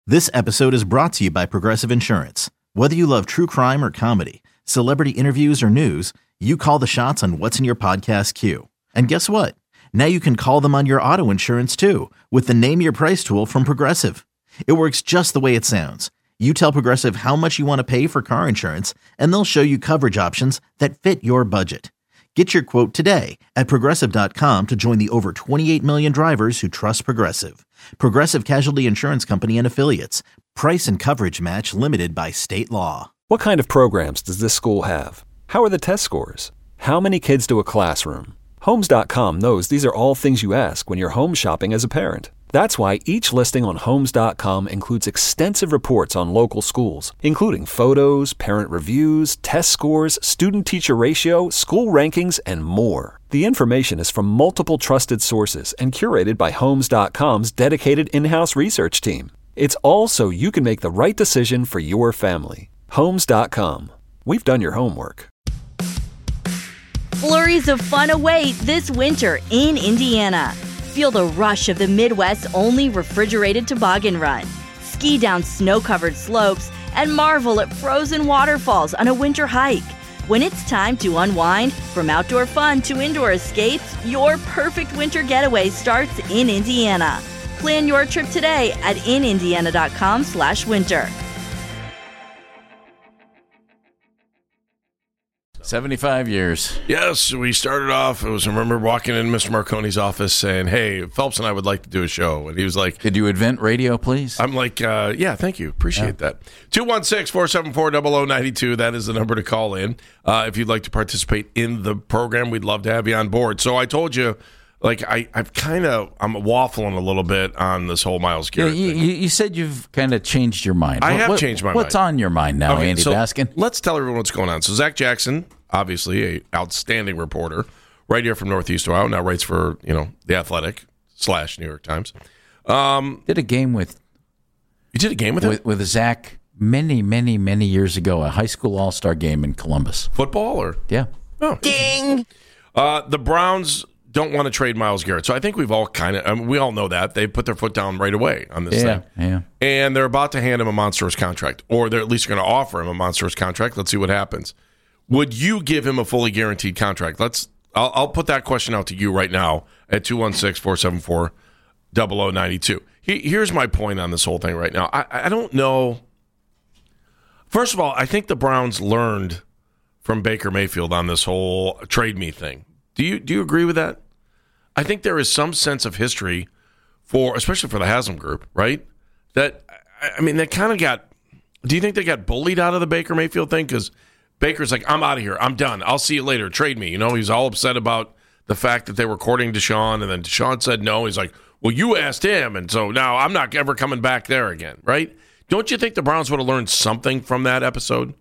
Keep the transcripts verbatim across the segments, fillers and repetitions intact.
This episode is brought to you by Progressive Insurance. Whether you love true crime or comedy, celebrity interviews or news, you call the shots on what's in your podcast queue. And guess what? Now you can call them on your auto insurance too with the Name Your Price tool from Progressive. It works just the way it sounds. You tell Progressive how much you want to pay for car insurance, and they'll show you coverage options that fit your budget. Get your quote today at Progressive dot com to join the over twenty-eight million drivers who trust Progressive. Progressive Casualty Insurance Company and Affiliates. Price and coverage match limited by state law. What kind of programs does this school have? How are the test scores? How many kids to a classroom? Homes dot com knows these are all things you ask when you're home shopping as a parent. That's why each listing on Homes dot com includes extensive reports on local schools, including photos, parent reviews, test scores, student-teacher ratio, school rankings, and more. The information is from multiple trusted sources and curated by Homes dot com's dedicated in-house research team. It's all so you can make the right decision for your family. Homes dot com. We've done your homework. Flurries of fun await this winter in Indiana. Feel the rush of the Midwest's only refrigerated toboggan run. Ski down snow-covered slopes and marvel at frozen waterfalls on a winter hike. When it's time to unwind, from outdoor fun to indoor escapes, your perfect winter getaway starts in Indiana. Plan your trip today at in indiana dot com slash winter. seventy-five years. Yes, we started off, it was, I remember walking in Mister Marconi's office saying, hey, Phelps and I would like to do a show. And he was like... Could you invent radio, please? I'm like, uh, yeah, thank you. Appreciate yeah. that. two one six, four seven four, zero zero nine two. That is the number to call in. Uh, if you'd like to participate in the program, we'd love to have you on board. So I told you, like, I, I've kind of, I'm waffling a little bit on this whole Myles Garrett yeah, you, thing. You said you've kind of changed your mind. I what, have what, changed my what's mind. What's on your mind now, okay, Andy so Baskin? Let's tell everyone what's going on. So Zach Jackson, obviously a outstanding reporter, right here from Northeast Ohio, now writes for, you know, The Athletic slash New York Times. Um, did a game with... You did a game with him? With, with Zach many, many, many years ago, a high school all-star game in Columbus. Football or? Yeah. Oh. Ding! Uh, the Browns don't want to trade Myles Garrett. So I think we've all kind of, I mean, we all know that. They put their foot down right away on this yeah, thing. Yeah. And they're about to hand him a monstrous contract, or they're at least going to offer him a monstrous contract. Let's see what happens. Would you give him a fully guaranteed contract? Let's. I'll, I'll put that question out to you right now at two one six, four seven four, zero zero nine two. He, here's my point on this whole thing right now. I, I don't know. First of all, I think the Browns learned from Baker Mayfield on this whole trade me thing. Do you do you agree with that? I think there is some sense of history for, especially for the Haslam Group, right? That, I mean, they kind of got, do you think they got bullied out of the Baker Mayfield thing? Because Baker's like, I'm out of here. I'm done. I'll see you later. Trade me. You know, he's all upset about the fact that they were courting Deshaun, and then Deshaun said no. He's like, well, you asked him, and so now I'm not ever coming back there again, right? Don't you think the Browns would have learned something from that episode?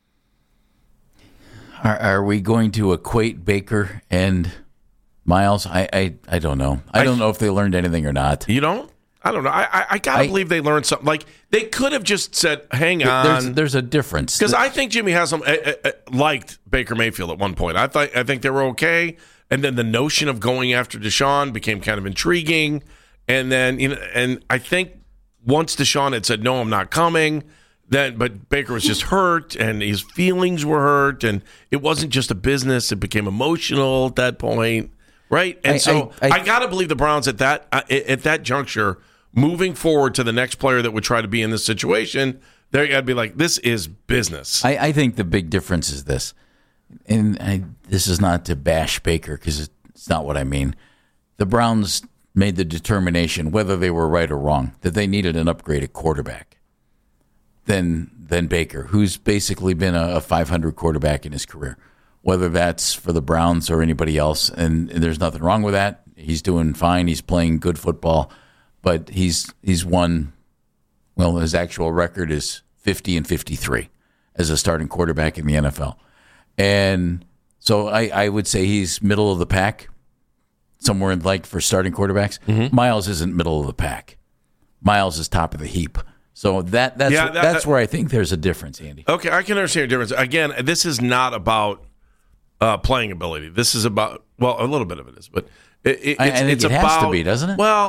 Are, are we going to equate Baker and Myles? I, I, I don't know. I don't I, know if they learned anything or not. You don't? I don't know. I, I, I gotta I, believe they learned something. Like, they could have just said, "Hang on." There's, there's a difference because I think Jimmy Haslam uh, uh, liked Baker Mayfield at one point. I thought I think they were okay, and then the notion of going after Deshaun became kind of intriguing. And then, you know, and I think once Deshaun had said, "No, I'm not coming," then but Baker was just hurt, and his feelings were hurt, and it wasn't just a business; it became emotional at that point, right? And I, so I, I, I gotta believe the Browns at that uh, at that juncture. Moving forward to the next player that would try to be in this situation, they're got to be like, this is business. I, I think the big difference is this, and I, this is not to bash Baker because it's not what I mean. The Browns made the determination, whether they were right or wrong, that they needed an upgraded quarterback than than Baker, who's basically been a, a five hundred quarterback in his career, whether that's for the Browns or anybody else. And, and there's nothing wrong with that. He's doing fine. He's playing good football. But he's he's won, well, his actual record is fifty and fifty-three as a starting quarterback in the N F L. And so I, I would say he's middle of the pack, somewhere in like for starting quarterbacks. Mm-hmm. Myles isn't middle of the pack. Myles is top of the heap. So that that's yeah, that, that's that, where I think there's a difference, Andy. Okay, I can understand your difference. Again, this is not about uh, playing ability. This is about, well, a little bit of it is, but it, it, I, it's, I think it's it about, has to be, doesn't it? Well,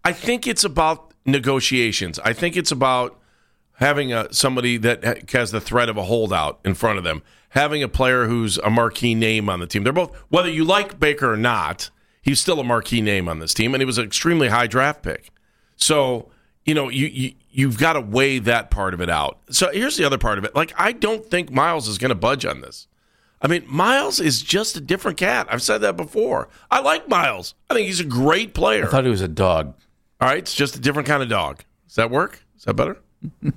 I think it's about negotiations. I think it's about having a, somebody that has the threat of a holdout in front of them, having a player who's a marquee name on the team. They're both, whether you like Baker or not, he's still a marquee name on this team, and he was an extremely high draft pick. So, you know, you, you, you've got to weigh that part of it out. So here's the other part of it. Like, I don't think Miles is going to budge on this. I mean, Miles is just a different cat. I've said that before. I like Miles. I think he's a great player. I thought he was a dog. All right, it's just a different kind of dog. Does that work? Is that better?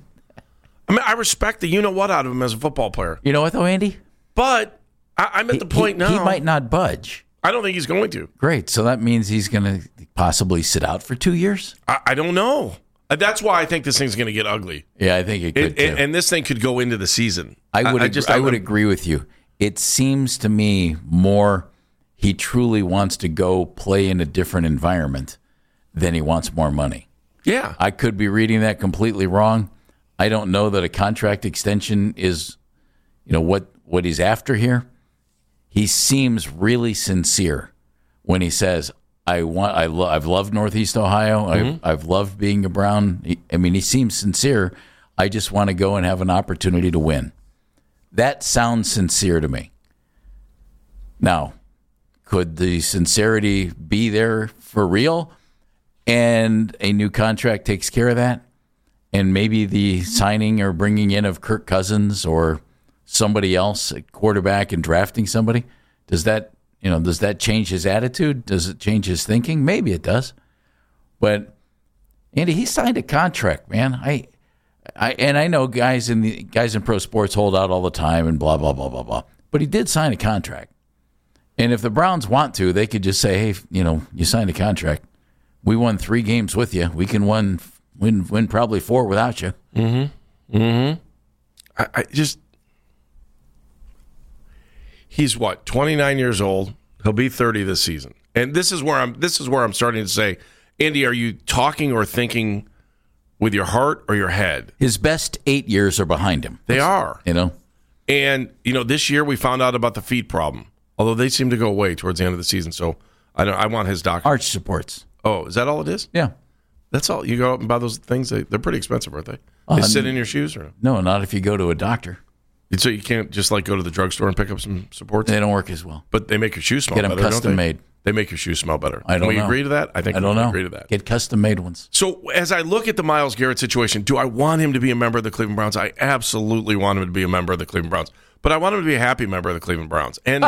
I mean, I respect the you-know-what out of him as a football player. You know what, though, Andy? But I, I'm at He- the point he, now. He might not budge. I don't think he's going to. Great. So that means he's going to possibly sit out for two years? I, I don't know. Uh, That's why I think this thing's going to get ugly. Yeah, I think it could, It, too. and, and this thing could go into the season. I would, I, ag- just I would agree with you. It seems to me more he truly wants to go play in a different environment than he wants more money. Yeah. I could be reading that completely wrong. I don't know that a contract extension is, you know, what, what he's after here. He seems really sincere when he says, I want, I lo- I've loved Northeast Ohio. Mm-hmm. I've, I've loved being a Brown. He, I mean, he seems sincere. I just want to go and have an opportunity to win. That sounds sincere to me. Now, could the sincerity be there for real? And a new contract takes care of that? And maybe the signing or bringing in of Kirk Cousins or somebody else, a quarterback, and drafting somebody, does that, you know, does that change his attitude? Does it change his thinking? Maybe it does. But Andy, he signed a contract, man. I, I, and I know guys in the guys in pro sports hold out all the time and blah blah blah blah blah. But he did sign a contract, and if the Browns want to, they could just say, "Hey, you know, you signed a contract. We won three games with you. We can win win win probably four without you." Mm-hmm. Mm-hmm. I, I just he's what, twenty-nine years old. He'll be thirty this season. And this is where I'm this is where I'm starting to say, Andy, are you talking or thinking with your heart or your head? His best eight years are behind him. They are. You know, And, you know, this year we found out about the feet problem. Although they seem to go away towards the end of the season. So I don't I want his doctor. arch supports. Oh, is that all it is? Yeah. That's all. You go out and buy those things. They, they're pretty expensive, aren't they? They Uh, sit in your shoes, or No, not if you go to a doctor. so you can't just like go to the drugstore and pick up some supports. They don't work as well. But they make your shoes smell Get 'em better. don't custom they? made. They make your shoes smell better. I don't Can we know. agree to that? I think I we don't can know. agree to that. Get custom made ones. So as I look at the Myles Garrett situation, do I want him to be a member of the Cleveland Browns? I absolutely want him to be a member of the Cleveland Browns. But I want him to be a happy member of the Cleveland Browns. And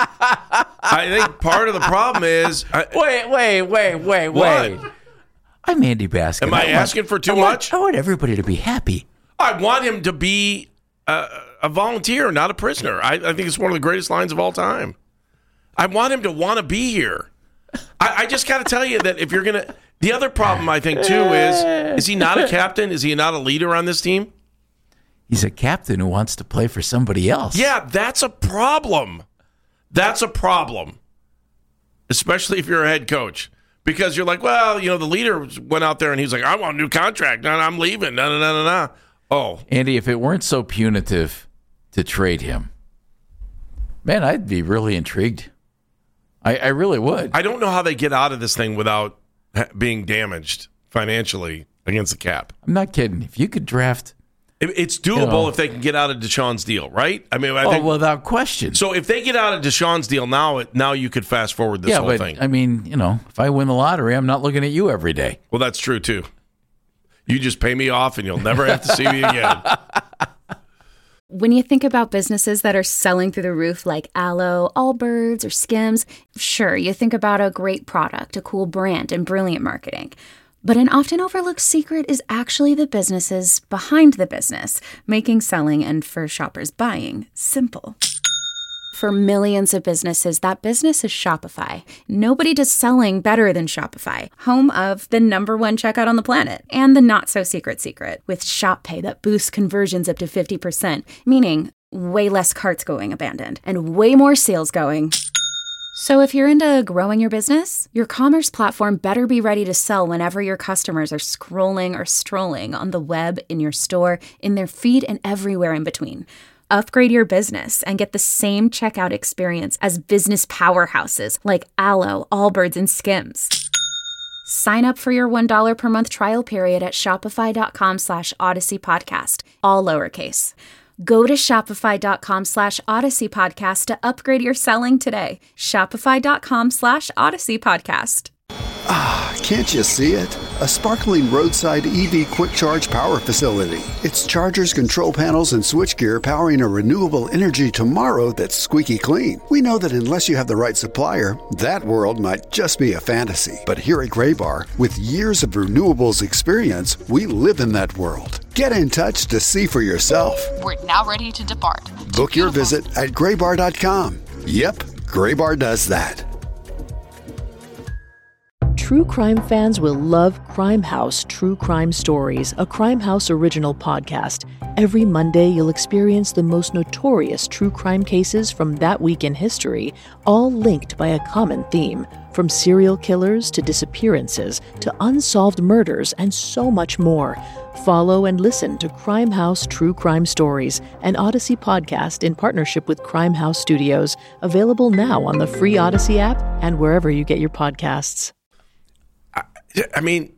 I think part of the problem is... I, Wait, wait, wait, wait, What? wait. I'm Andy Baskin. Am I want- asking for too I want- much? I want everybody to be happy. I want him to be a, a volunteer, not a prisoner. I, I think it's one of the greatest lines of all time. I want him to want to be here. I, I just got to tell you that if you're going to... The other problem, I think, too, is is he not a captain? Is he not a leader on this team? He's a captain who wants to play for somebody else. Yeah, that's a problem. That's a problem. Especially if you're a head coach. Because you're like, well, you know, the leader went out there and he's like, I want a new contract. No, I'm leaving. No, no, no, no, no. Oh. Andy, if it weren't so punitive to trade him, man, I'd be really intrigued. I, I really would. I don't know how they get out of this thing without ha- being damaged financially against the cap. I'm not kidding. If you could draft... It- It's doable You know. if they can get out of Deshaun's deal, right? I mean, I Oh, think... without question. So if they get out of Deshaun's deal now, it, now you could fast forward this yeah, whole but, thing. I mean, you know, if I win the lottery, I'm not looking at you every day. Well, that's true, too. You just pay me off and you'll never have to see me again. When you think about businesses that are selling through the roof like Aloe, Allbirds, or Skims, sure, you think about a great product, a cool brand, and brilliant marketing. But an often overlooked secret is actually the businesses behind the business, making selling and, for shoppers, buying simple. For millions of businesses, that business is Shopify. Nobody does selling better than Shopify, home of the number one checkout on the planet, and the not-so-secret secret, with Shop Pay that boosts conversions up to fifty percent, meaning way less carts going abandoned, and way more sales going. So if you're into growing your business, your commerce platform better be ready to sell whenever your customers are scrolling or strolling on the web, in your store, in their feed, and everywhere in between. Upgrade your business and get the same checkout experience as business powerhouses like Aloe, Allbirds, and Skims. Sign up for your one dollar per month trial period at shopify.com slash Odyssey Podcast, all lowercase. Go to shopify.com slash Odyssey Podcast to upgrade your selling today. Shopify.com slash Odyssey Podcast. Ah, can't you see it? A sparkling roadside E V quick charge power facility. It's chargers, control panels, and switchgear powering a renewable energy tomorrow that's squeaky clean. We know that unless you have the right supplier, that world might just be a fantasy. But here at Graybar, with years of renewables experience, we live in that world. Get in touch to see for yourself. We're now ready to depart. Book your visit at graybar dot com. Yep, Graybar does that. True crime fans will love Crime House True Crime Stories, a Crime House original podcast. Every Monday, you'll experience the most notorious true crime cases from that week in history, all linked by a common theme. From serial killers to disappearances to unsolved murders and so much more. Follow and listen to Crime House True Crime Stories, an Odyssey podcast in partnership with Crime House Studios, available now on the free Odyssey app and wherever you get your podcasts. I mean,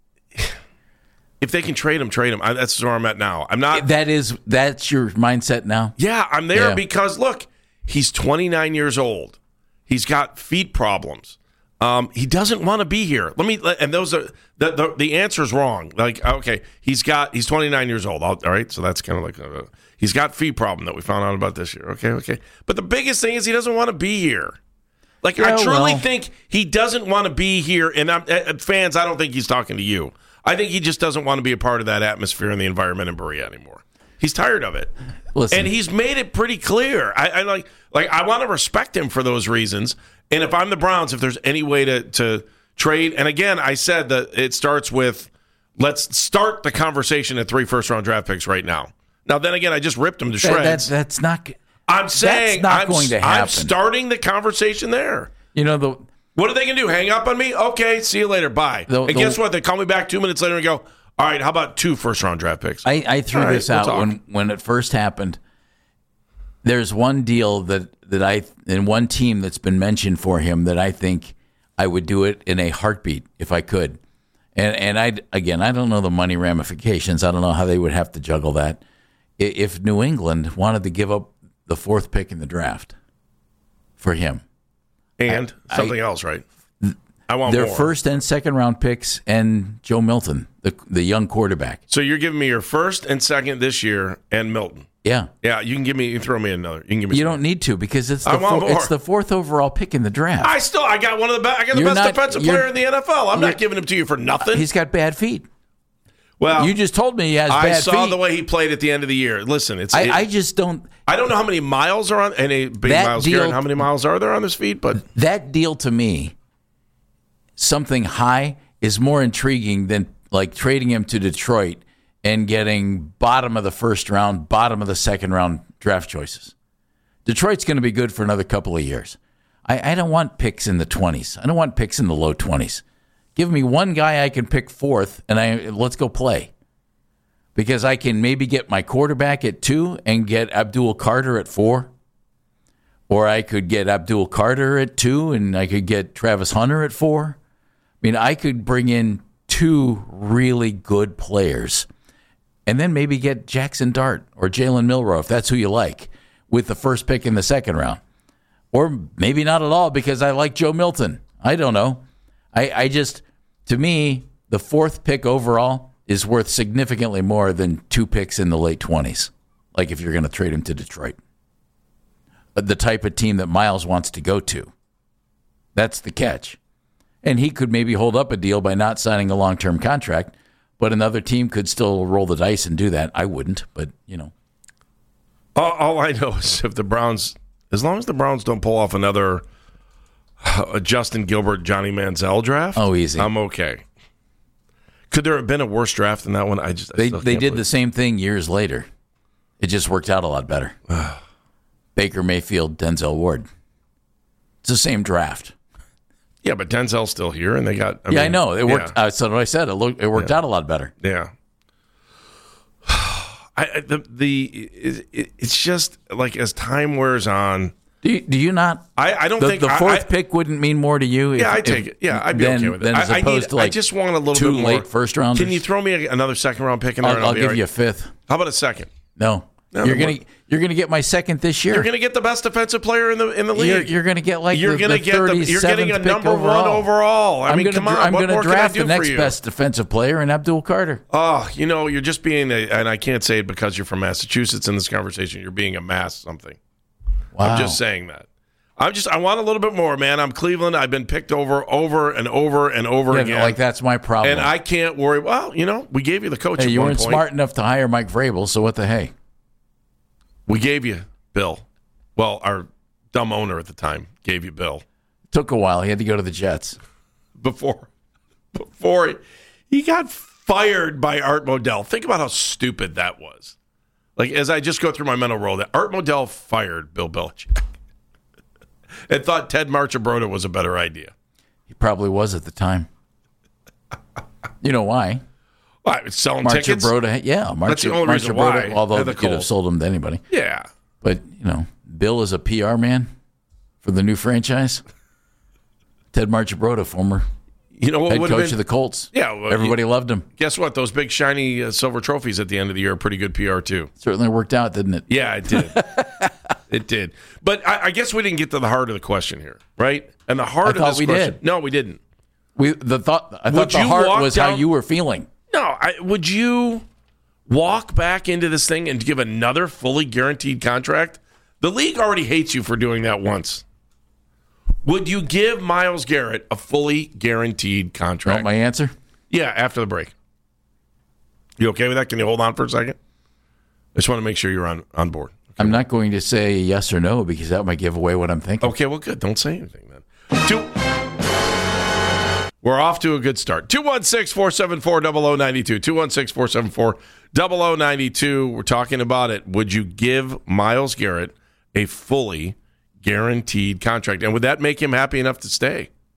if they can trade him, trade him. I, that's where I'm at now. I'm not. That is, that's your mindset now? Yeah, I'm there Yeah. because, look, he's twenty-nine years old. He's got feet problems. Um, he doesn't want to be here. Let me, and those are, the, the, the answer's wrong. Like, okay, he's got, he's twenty-nine years old. All right, so that's kind of like, a, he's got feet problem that we found out about this year. Okay, okay. But the biggest thing is he doesn't want to be here. Like, Yeah, I truly well. think he doesn't want to be here. And I'm, uh, fans, I don't think he's talking to you. I think he just doesn't want to be a part of that atmosphere and the environment in Berea anymore. He's tired of it. Listen. And he's made it pretty clear. I, I like, like I want to respect him for those reasons. And if I'm the Browns, if there's any way to, to trade, and again, I said that it starts with, let's start the conversation at three first-round draft picks right now. Now, then again, I just ripped him to That- shreds. that's, that's not... I'm saying That's not I'm, going to I'm happen. starting the conversation there. You know, the What are they going to do? Hang up on me? Okay, see you later. Bye. The- and the- guess what? They call me back two minutes later and go, all right, how about two first-round draft picks? I, I threw All right, this we'll out talk. when, when it first happened. There's one deal that, that I and one team that's been mentioned for him that I think I would do it in a heartbeat if I could. And and I again I don't know the money ramifications. I don't know how they would have to juggle that. I- If New England wanted to give up the fourth pick in the draft for him, and I- something else, right? I want their more. first and second round picks and Joe Milton, the the young quarterback. So you're giving me your first and second this year and Milton. Yeah. Yeah, you can give me. You can throw me another. You can give me. You some. don't need to because it's I the want four, more. it's the fourth overall pick in the draft. I still. I got one of the best. I got the You're best not- defensive you're- player in the N F L. I'm you're- not giving him to you for nothing. He's got bad feet. well, You just told me he has I bad saw feet. the way he played at the end of the year. Listen, it's. I, it- I just don't. I don't know how many miles are on any big That miles deal- Garrett, how many miles are there on his feet, but That deal to me, something high, is more intriguing than like trading him to Detroit and getting bottom of the first round, bottom of the second round draft choices. Detroit's going to be good for another couple of years. I, I don't want picks in the twenties. I don't want picks in the low twenties. Give me one guy I can pick fourth, and I let's go play. Because I can maybe get my quarterback at two and get Abdul Carter at four. Or I could get Abdul Carter at two and I could get Travis Hunter at four. I mean, I could bring in two really good players and then maybe get Jackson Dart or Jalen Milroe, if that's who you like, with the first pick in the second round. Or maybe not at all because I like Joe Milton. I don't know. I, I just, to me, the fourth pick overall is worth significantly more than two picks in the late twenties, like if you're going to trade him to Detroit. But the type of team that Miles wants to go to. That's the catch. And he could maybe hold up a deal by not signing a long-term contract, but another team could still roll the dice and do that. I wouldn't, but, you know. all, all I know is if the Browns, as long as the Browns don't pull off another uh, Justin Gilbert, Johnny Manziel draft, Oh, easy. I'm okay. Could there have been a worse draft than that one? I just I They still they can't did believe- the same thing years later. It just worked out a lot better. Baker Mayfield, Denzel Ward. It's the same draft. Yeah, but Denzel's still here, and they got. I yeah, mean, I know. It worked. Yeah. Uh, so what I said. It, looked, it worked Yeah. out a lot better. yeah. I, I- the the it, it, it's just like as time wears on, Do you, do you not? I, I don't the, think the I- fourth I- pick wouldn't mean more to you. If, Yeah, I if, take it. Yeah, I'd be than, okay with it. than as I, I, opposed need, to like I just want a little two bit more. late first rounders. Can you throw me a, another second round pick in there? I'll, and I'll, I'll be give all you a right? fifth. How about a second? No, No, you're no, gonna you're gonna get my second this year. You're going to get the best defensive player in the in the league. You're, you're going to get like You're the, gonna the get the, You're getting a thirty-seventh number pick one overall. I I'm mean, gonna, come on. I'm what going to more draft can I do the next for you? best defensive player in Abdul Carter. Oh, you know, you're just being a, and I can't say it because you're from Massachusetts in this conversation. You're being a mass something. Wow. I'm just saying that. I'm just. I want a little bit more, man. I'm Cleveland. I've been picked over, over and over and over Yeah, again. like that's my problem. And I can't worry. Well, you know, we gave you the coach hey, at you one weren't point. smart enough to hire Mike Vrabel, so what the hey? We gave you Bill. Well, our dumb owner at the time gave you Bill. Took a while. He had to go to the Jets. Before, before he, he got fired by Art Modell. Think about how stupid that was. Like, as I just go through my mental roll, that Art Modell fired Bill Belichick and thought Ted Marchibroda was a better idea. He probably was at the time. You know why? Well, I was selling tickets. Marchibroda, yeah. March, That's the only reason why. Although Had the they could have Colts. sold him to anybody. Yeah. But, you know, Bill is a P R man for the new franchise. Ted Marchibroda, former You know what head would coach have been? of the Colts. Yeah, well, Everybody you- loved him. Guess what? Those big shiny uh, silver trophies at the end of the year are pretty good P R too. Certainly worked out, didn't it? Yeah, it did. It did. But I, I guess we didn't get to the heart of the question here, right? And the heart I of thought this we question. did. No, we didn't. We the thought I Would thought the you heart walk was how down- you were feeling. No, I, would you walk back into this thing and give another fully guaranteed contract? The league already hates you for doing that once. Would you give Myles Garrett a fully guaranteed Want contract? my answer? Yeah, after the break. You okay with that? Can you hold on for a second? I just want to make sure you're on, on board. I'm not going to say yes or no because that might give away what I'm thinking. Okay, well, good. Don't say anything then. Two. We're off to a good start. two one six, four seven four, zero zero nine two. two one six, four seven four, zero zero nine two. We're talking about it. Would you give Myles Garrett a fully guaranteed contract? And would that make him happy enough to stay?